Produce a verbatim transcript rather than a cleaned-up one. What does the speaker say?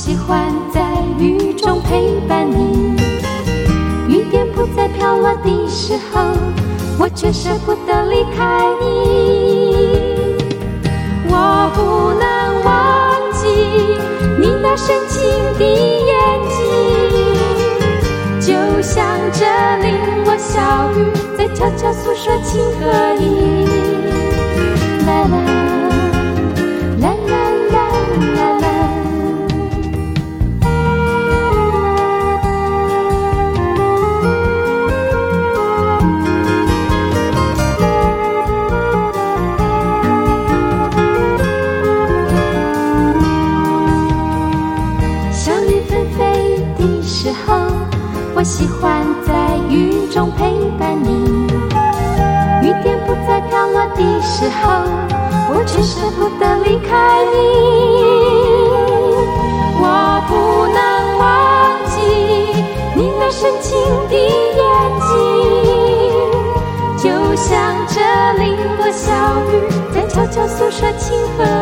喜欢在雨中陪伴你，雨点不再飘落的时候，我却舍不得离开你。我不能忘记你那深情的眼睛，就像这令我小雨在悄悄诉说情和意。啦啦啦啦啦啦啦。小雨纷飞的时候，我喜欢在雨中陪伴你，雨点不再飘落的时候，我却舍不得离开你。我不能忘记你那深情的眼睛，就像这令我小雨在悄悄诉说情和